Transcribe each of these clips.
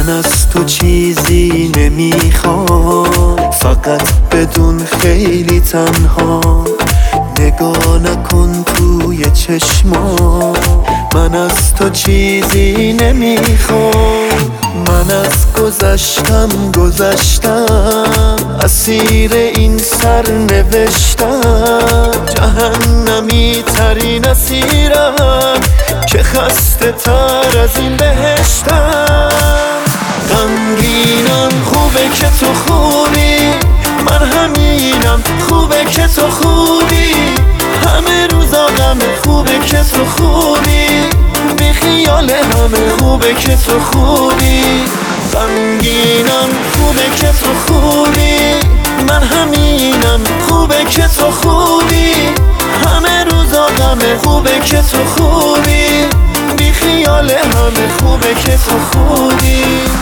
من از تو چیزی نمیخوام، فقط بدون خیلی تنها نگاه نکن توی چشمام. من از تو چیزی نمیخوام، من از گذشتم اسیر این سر نوشتم. جهنمی ترین اسیرم که خسته تر از این بهشتم. غمگینم خوبه که تو خوبی، من همینم خوبه که تو خوبی. همه روزا غم خوبه که تو خوبی، بی خیال همه خوبه که تو خوبی. غمگینم خوبه که تو خوبی، من همینم خوبه که تو خوبی. همه روزا غم خوبه که تو خوبی، بی خیال همه خوبه که تو خوبی.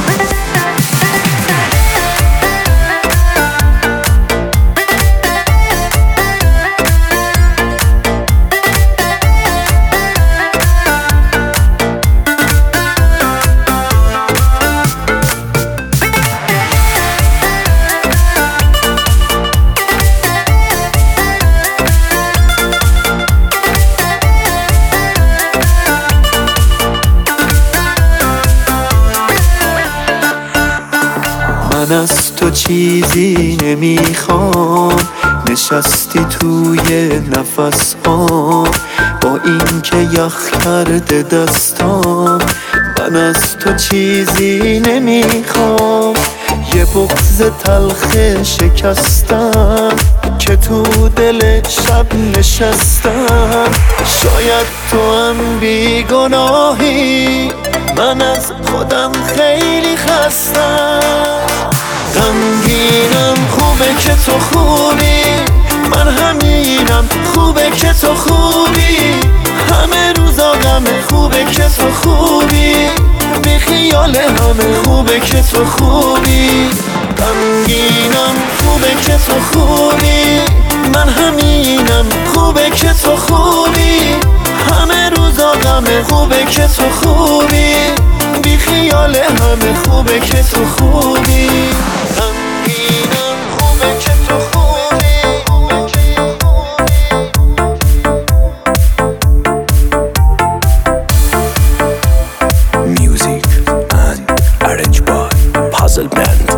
من از تو چیزی نمیخوام، نشستی توی نفس‌هام با این که یخ کرده دستام. من از تو چیزی نمیخوام، یه بغض تلخ شکستم که تو دل شب نشستم. شاید تو هم بیگناهی، من از خودم خیلی خستم. غمگینم خوبه که تو خوبی، من همینم خوبه که تو خوبی. همه روزا غم خوبه که تو خوبی، بی خیال همه خوبه که تو خوبی. غمگینم خوبه که تو خوبی، من همینم خوبه که تو خوبی. همه روزا غم خوبه که تو خوبی، بی خیال همه خوبه که تو خوبی. غمگینم خوبه که تو خوبی. Music and arranged by Puzzle Band.